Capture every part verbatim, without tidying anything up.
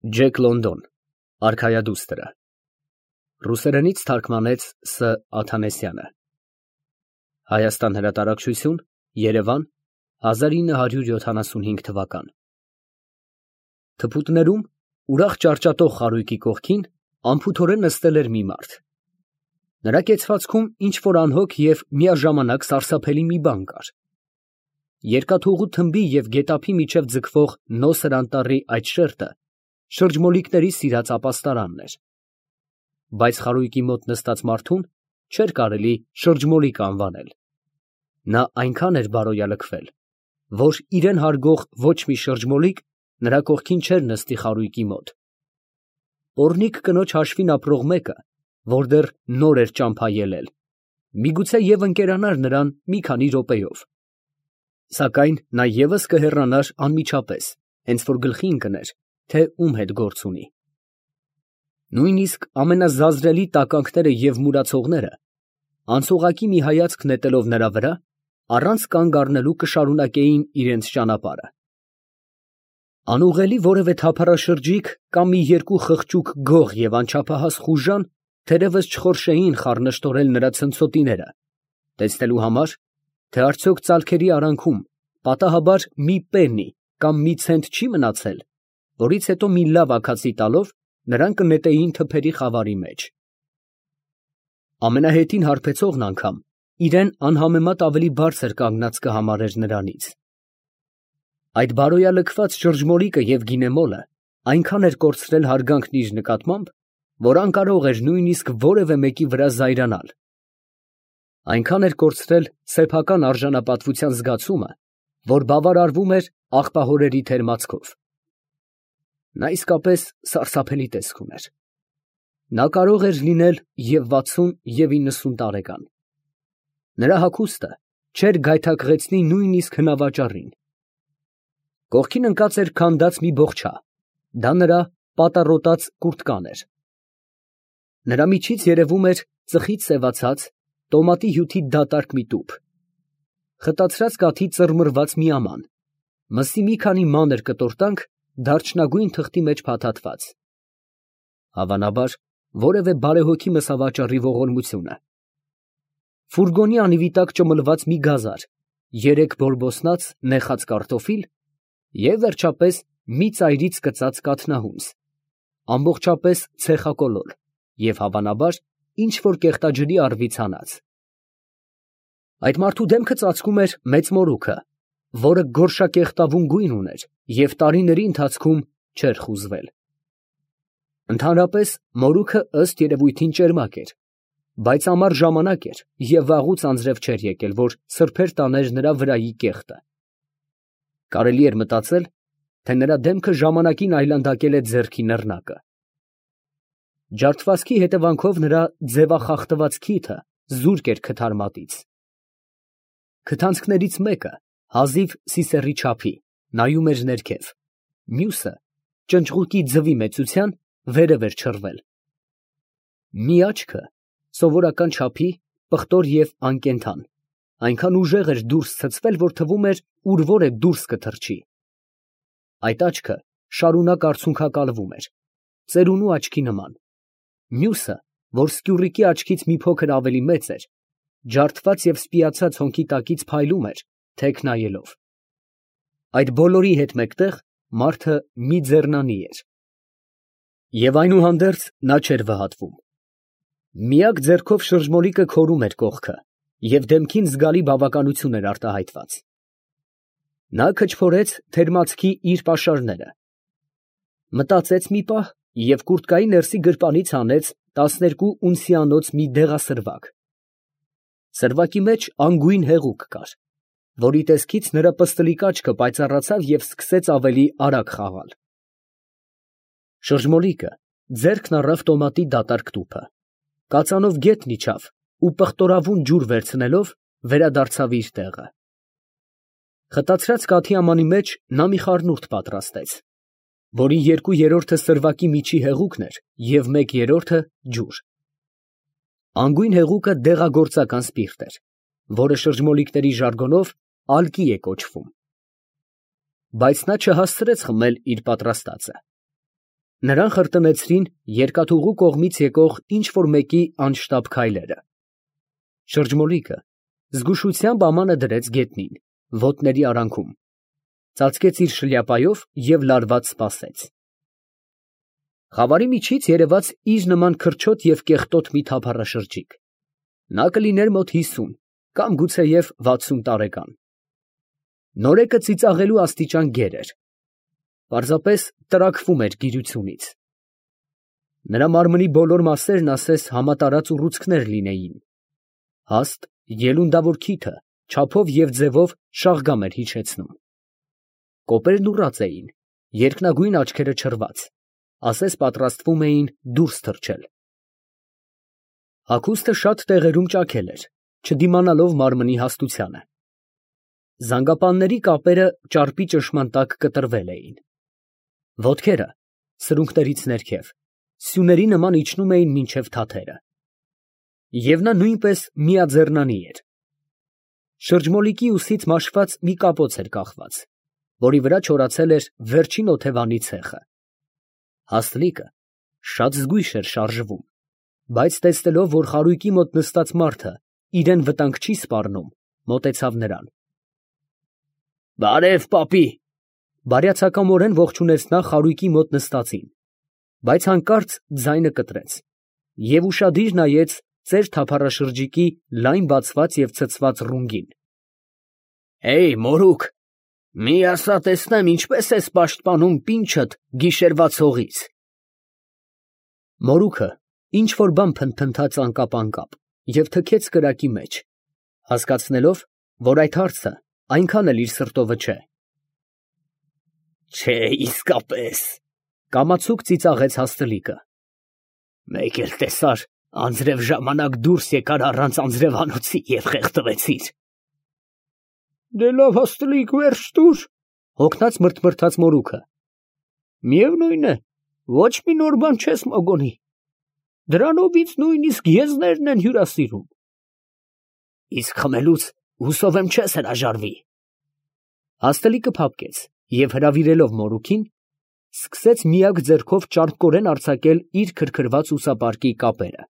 Ջեք Լոնդոն, արքայադուստրը, ռուսերենից թարգմանեց Ս. Աթանեսյանը, Հայաստան հրատարակչություն, Երևան, հազար ինը հարյուր յոթանասունհինգ թվական։ Թփուտներում, ուրախ ճառճատող խարույկի կողքին, անփութորեն նստել էր մի մարդ։ Նրա կեցվածքում ինչ-որ անհոգ և միաժամանակ սարսափելի մի բան կար։ Երկաթուղու թմբի և գետափի միջև ձգվող նոսր անտառի այդ շերտը շրջմոլիկների սիրած ապաստարանն էր, բայց խարույկի մոտ նստած մարդուն չէր կարելի շրջմոլիկ անվանել. նա այնքան էր բարոյալքվել, որ իրեն հարգող ոչ մի շրջմոլիկ նրա կողքին չէր նստի խարույկի մոտ։ Պոռնիկ կնոջ հաշվին ապրող մեկը, որ դեռ նոր էր ճամփա ելել, միգուցե և ընկերանար նրան մի քանի րոպեով, սակայն նա ևս կհեռանար անմիջապես, հենց որ գլխի ընկներ, թե ում հետ գործ ունի։ Նույնիսկ ամենազազրելի տականքները և մուրացողները, անցողակի մի հայացք նետելով նրա վրա, առանց կանգ առնելու կշարունակեին իրենց ճանապարհը։ Անուղղելի որևէ թափառաշրջիկ կամ մի երկու խղճուկ գող և անչափահաս խուժան թերևս չխորշեին խառնշտորել նրա ցնցոտիները, տեսնելու համար, թե արդյոք ծալքերի արանքում պատահաբար մի պեննի կամ մի ցենտ չի մնացել, որից հետո մի լավ աքացի տալով նրան կնետեին թփերի խավարի մեջ։ Ամենահետին հարբեցողն անգամ իրեն անհամեմատ ավելի բարձր կանգնած կհամարեր նրանից։ Այդ բարոյալքված շրջմոլիկը և գինեմոլը այնքան էր կորցրել հարգանքն իր նկատմամբ, որ անկարող էր նույնիսկ որևէ մեկի վրա զայրանալ, այնքան էր կորցրել սեփական արժանապատվության զգացումը, որ բավարարվում էր աղբահորերի թերմացքով։ Նա իսկապես սարսափելի տեսք ուներ։ Նա կարող էր լինել և վաթսուն, և իննսուն տարեկան։ Նրա հագուստը չէր գայթակղեցնի նույնիսկ հնավաճառին։ Կողքին ընկած էր քանդած մի բոխչա, դա նրա պատառոտած կուրտկան էր։ Նրա միջից երևում էր ծխից սևացած, տոմատի հյութի դատարկ մի տուփ, խտացրած կաթի ծռմռված մի աման, մսի մի քանի մանր կտորտանք դարչնագույն թղթի մեջ փաթաթված, հավանաբար, որևէ բարեհոգի մսավաճառի ողորմությունը, ֆուրգոնի անիվի տակ ճմլված մի գազար, երեք բորբոսնած նեխած կարտոֆիլ և, վերջապես, մի ծայրից կծած կաթնահունձ, ամբողջապես ցեխակոլոր և, հավանաբար, ինչ֊որ կեղտաջրի առվից հանած։ Այդ մարդու դեմքը ծածկում էր մեծ մորուքը, որը գորշակեղտավուն գույն ուներ և տարիների ընթացքում չէր խուզվել։ Ընդհանրապես, մորուքը ըստ երևույթին ճերմակ էր, բայց ամառ ժամանակ էր և վաղուց անձրև չէր եկել, որ սրբեր տաներ նրա վրայի կեղտը։ Կարելի էր մտածել, թե նրա դեմքը ժամանակին այլանդակել է ձեռքի նռնակը։ Ջարդվածքի հետևանքով նրա ձևախախտված քիթը զուրկ էր քթարմատից։ Քթանցքներից մեկը, հազիվ սիսեռի չափի, նայում էր ներքև, մյուսը, ճնճղուկի ձվի մեծության, վերև էր չռվել։ Մի աչքը, սովորական չափի, պղտոր և անկենդան, այնքան ուժեղ էր դուրս ցցվել, որ թվում էր ուր որ է դուրս կթռչի։ Այդ աչքը շարունակ արցունքակալվում էր, ծերունու աչքի նման, մյուսը, որ սկյուռիկի աչքից մի փոքր ավելի մեծ էր, ջարդված և սպիացած հոնքի տակից փայլում էր, թեք նայելով։ Այդ բոլորի հետ մեկտեղ մարդը մի ձեռնանի էր։ Եվ այնուհանդերձ նա չէր վհատվում։ Միակ ձեռքով շրջմոլիկը քորում էր կողքը և դեմքին զգալի բավականություն էր արտահայտված։ Նա քչփորեց թերմացքի իր պաշարները, մտածեց մի պահ և կուրտկայի ներսի գրպանից հանեց տասներկու ունցիանոց մի դեղասրվակ։ Սրվակի մեջ անգույն հեղուկ կար, որի տեսքից նրա պստլիկ աչքը պայծառացավ և սկսեց ավելի արագ խաղալ։ Շրջմոլիկը ձեռքն առավ տոմատի դատարկ տուփը, կածանով գետնն իջավ ու պղտորավուն ջուր վերցնելով վերադարձավ իր տեղը։ Խտացրած կաթի ամանի մեջ նա մի խառնուրդ պատրաստեց, որի երկու երրորդը սրվակի միջի հեղուկն էր և մեկ երրորդը ջուր։ Անգույն հեղուկը դեղագործական սպիրտ էր, որը շրջմոլիկների ժարգոնով ալկի է կոչվում։ Բայց նա չհասցրեց խմել իր պատրաստածը։ Նրան խրտնեցրին երկաթուղու կողմից եկող ինչ-որ մեկի անշտապ քայլերը։ Շրջմոլիկը զգուշությամբ ամանը դրեց գետնին, ոտների արանքում, ծածկեց իր շլյապայով և լարված սպասեց։ Խավարի միջից երևաց իր նման քրչոտ և կեղտոտ մի թափառաշրջիկ։ Նա կլիներ մոտ հիսուն կամ գուցեև վաթսուն տարեկան։ Նորեկը ծիծաղելու աստիճան գեր էր, պարզապես տրաքվում էր գիրությունից։ Նրա մարմնի բոլոր մասերն ասես համատարած ուռուցքներ լինեին։ Հաստ, ելունդավոր քիթը չափով և ձևով շաղգամ էր հիշեցնում։ Կոպերն ուռած էին, երկնագույն աչքերը չռված, ասես պատրաստվում էին դուրս թռչել։ Հագուստը շատ տեղերում ճաքել էր, չդիմանալով մարմնի հաստությանը։ Զանգապանների կապերը ճարպի ճնշման տակ կտրվել էին։ Ոտքերը, սրունքներից ներքև, սյուների նման իջնում էին մինչև թաթերը։ Եվ նա նույնպես միաձեռնանի էր։ Շրջմոլիկի ուսից մաշված մի կապոց էր կախված, որի վրա չորացել էր վերջին օթևանի ցեխը։ Հաստնիկը շատ զգույշ էր շարժվում, բայց տեսնելով, որ խարույկի մոտ նստած մարդը իրան վտանգ չի սպառնում, մոտեցավ նրան։ «Բարև, պապի», բարյացակամորեն ողջունեց նա խարույկի մոտ նստածին, բայց հանկարծ ձայնը կտրեց և ուշադիր նայեց ծեր թափառաշրջիկի լայն բացված և ցցված ռունգին։ «Հեյ, մորուք, մի ասա տեսնեմ, ինչպես ես պաշտպանում պինչդ գիշերվա ցողից»։ Մորուքը ինչ֊որ բան փնթփնթաց անկապ֊անկապ և թքեց կրակի մեջ, հասկացնելով, որ այդ հարցը այնքան էլ իր սրտովը չէ։ «Չէ, իսկապես», կամացուկ ծիծաղեց հաստլիկը։ «Մեկ էլ տեսար, անձրև ժամանակ դուրս եկար առանց անձրևանոցի և խեղդվեցիր»։ «Դե լավ, հաստլիկ, վերջ տուր», հոգնած մրթմրթաց մորուքը։ «Միևնույն է, ոչ մի նոր բան չես մոգոնի, դրանովից նույնիսկ եզներն են հյուրասիրում»։ «Իսկ խմելուց հուսով եմ չես հրաժարվի»։ Հաստլիկը փափկեց և հրավիրելով մորուքին, սկսեց միակ ձեռքով ճարպկորեն արձակել իր քրքրված ուսապարկի կապերը։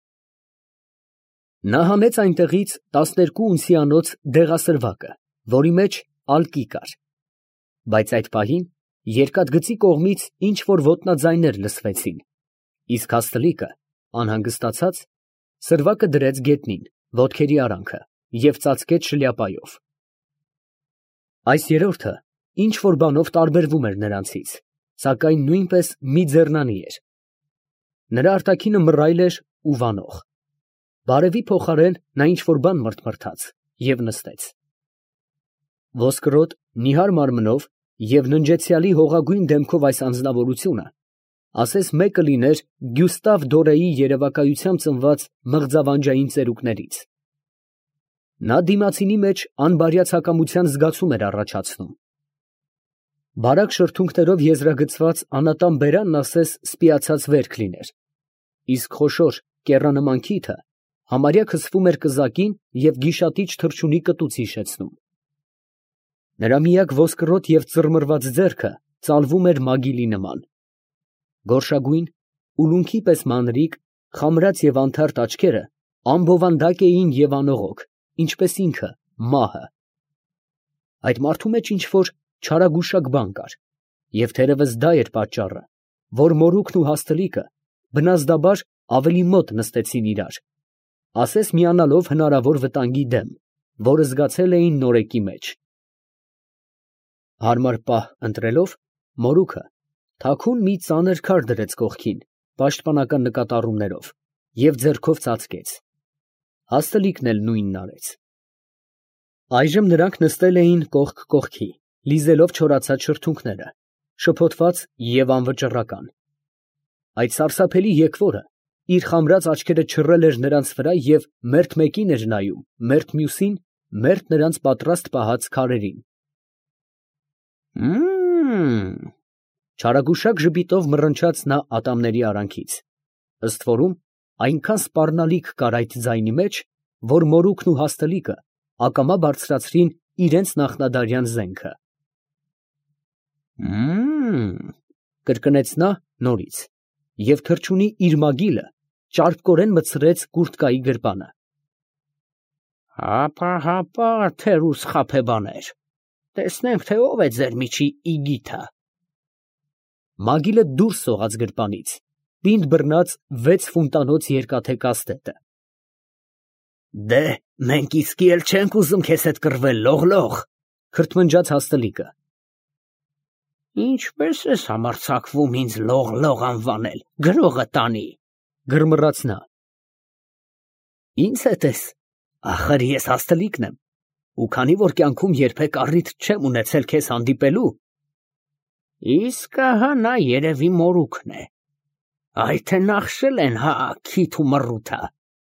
Նա հանեց այնտեղից տասներկու ունցիանոց դեղասրվակը, որի մեջ ալկի կար, բայց այդ պահին երկաթգծի կողմից ինչ֊որ ոտնաձայներ լսվեցին, իսկ հաստլիկը, անհանգստացած, սրվակը դրեց գետնին, ոտքերի արանքը և ծածկեց շլյապայով։ Այս երրորդը ինչ֊որ բանով տարբերվում էր նրանցից, սակայն նույնպես մի ձեռնանի էր։ Նրա արտաքինը մռայլ էր ու վանող։ Բարևի փոխարեն նա ինչ֊որ բան մրթմրթաց և նստեց։ Ոսկրոտ, նիհար մարմնով և ննջեցյալի հողագույն դեմքով այս անձնավորությունը ասես մեկը լիներ Գյուստավ Դորեի երևակայությամբ ծնված մղձավանջային ծերուկներից։ Նա դիմացինի մեջ անբարյացակամության զգացում էր առաջացնում։ Բարակ շրթունքներով եզրագծված անատան բերանն ասես սպիացած վերք լիներ, իսկ խոշոր կեռանման քիթը համարյա քսվում էր կզակին և գիշատիչ թռչունի կտուց հիշեցնում։ Նրա միակ ոսկրոտ և ծռմռված ձեռքը ծալվում էր մագիլի նման։ Գորշագույն, ուլունքի պես մանրիկ, խամրած և անթարթ աչքերը անբովանդակ էին և անողոք, ինչպես ինքը, մահը։ Այդ մարդու մեջ ինչ֊որ չարագուշակ բան կար, և թերևս դա էր պատճառը, որ մորուքն ու հաստլիկը բնազդաբար ավելի մոտ նստեցին իրար, ասես միանալով հնարավոր վտանգի դեմ, որը զգացել էին նորեկի մեջ։ Հարմար պահ ընտրելով, մորուքը թաքուն մի ծանր քար դրեց կողքին, պաշտպանական նկատառումներով, և ձեռքով ծածկեց։ Հաստլիկն էլ նույնն արեց։ Այժմ նրանք նստել էին կողք կողքի, լիզելով չորացած շրթունքները, շփոթված և անվճռական։ Այդ սարսափելի եկվորը իր խամրած աչքերը չռել էր նրանց վրա և մերթ մեկին էր նայում, մերթ մյուսին, մերթ նրանց պատրաստ պահած քարերին։ «Մմ… չարագուշակ ժպիտով մռնչաց նա ատամների արանքից, ըստ որում այնքան սպառնալիք կար այդ ձայնի մեջ, որ մորուքն ու հաստլիկը ակամա բարձրացրին իրանց նախնադարյան զենքը։ «Մմ… կրկնեց նա նորից։ և թռչունի իր մագիլը ճարպկորեն մտցրեց կուրտկայի գրպանը։ Հապա, հապա, թերուս խաբեբաներ, տեսնենք, թե ով է ձեր միջի իգիթը։ Մագիլը դուրս սողաց գրպանից, պինդ բռնած վեց ֆունտանոց երկաթե կաստետը։ Դե, մենք իսկի էլ չենք ուզում քեզ հետ կռվել, լող-լող, քրթմնջաց հաստլիկը։ Ինչպես ես համարձակվում ինձ լող-լող անվանել, գրողը տանի, գրմռաց նա։ Ինձ հետ ես, ախր ես հաստլիկն եմ, ու քանի որ կյանքում երբեք առիթ չեմ ունեցել քեզ հանդիպելու, իսկ ահա նա երևի մորուքն է, այ թե նախշել են հա քիթ ու մռութը։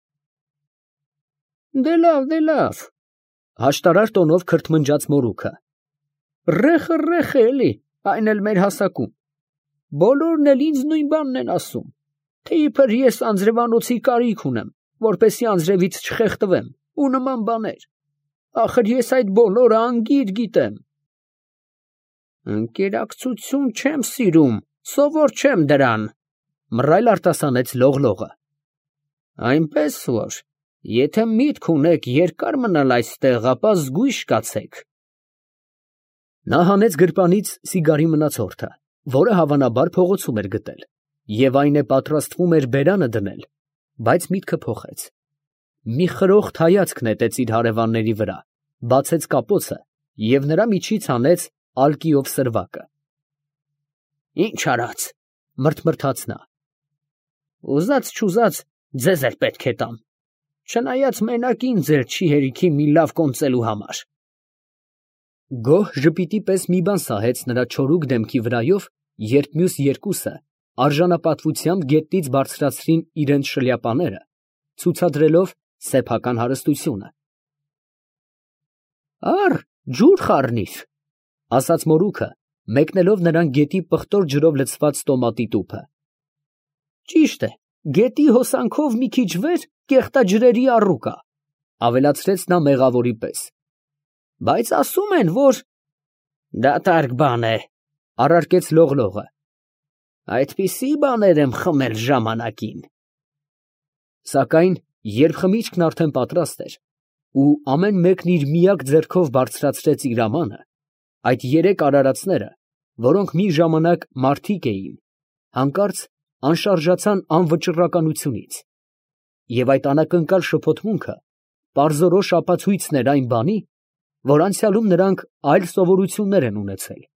Դե լավ, դե լավ, հաշտարար տոնով քրթմնջաց մորուքը։ Ռեխը ռեխ է էլի, այն էլ մեր հասակում, բոլորն էլ ինձ նույն բանն են ասում, թե իբր ես անձրևանոցի կարիք ունեմ, որպեսի անձրևից չխեղդվեմ, ու նման բաներ, ախր ես այդ բոլորը անգիր գիտեմ։ Ընկերակցություն չեմ սիրում, սովոր չեմ դրան, մռայլ արտասանեց լող-լողը։ Այնպես որ, եթե միտք ունեք երկար մնալ այստեղ, ապա զգույշ կացեք։ Նա հանեց գրպանից սիգարի մնացորդը, որը հավանաբար փողոցում էր գտել, և այն է պատրաստվում էր բերանը դնել, բայց միտքը փոխեց։ Մի խրոխտ հայացք նետեց իր հարևանների վրա, բացեց կապոցը և նրա միջից հանեց ալկիով սրվակը։ Ինչ արած, մրթմրթաց նա։ Ուզած չուզած ձեզ էլ պետք է տամ, չնայած մենակ ինձ էլ չի հերիքի մի լավ կոնծելու համար։ Գոհ ժպիտի պես մի բան սահեց նրա չորուկ դեմքի վրայով, երբ մյուս երկուսը արժանապատվությամբ գետնից բարձրացրին իրենց շլյապաները, ցուցադրելով սեփական հարստությունը։ Առ, ջուր խառնիր, ասաց մորուքը, մեկնելով նրան գետի պղտոր ջրով լցված տոմատի տուփը։ Ճիշտ է, գետի հոսանքով մի քիչ վեր կեղտաջրերի առուկա, ավելացրեց նա մեղավորի պես։ Բայց ասում են, որ դատարկ բան է, առարկեց լող-լողը։ Այդպիսի բաներ եմ խմել ժամանակին։ Սակայն, երբ խմիչքն արդեն պատրաստ էր, ու ամեն մեկն իր միակ ձեռքով բարձրացրեց իր ամանը, այդ երեք արարածները, որոնք մի ժամանակ մարդիկ էին, հանկարծ անշարժացան անվճռականությունից, և այդ անակնկալ շփոթմունքը պարզորոշ ապացույցն էր այն բանի, որ անցյալում նրանք այլ սովորություններ են ունեցել։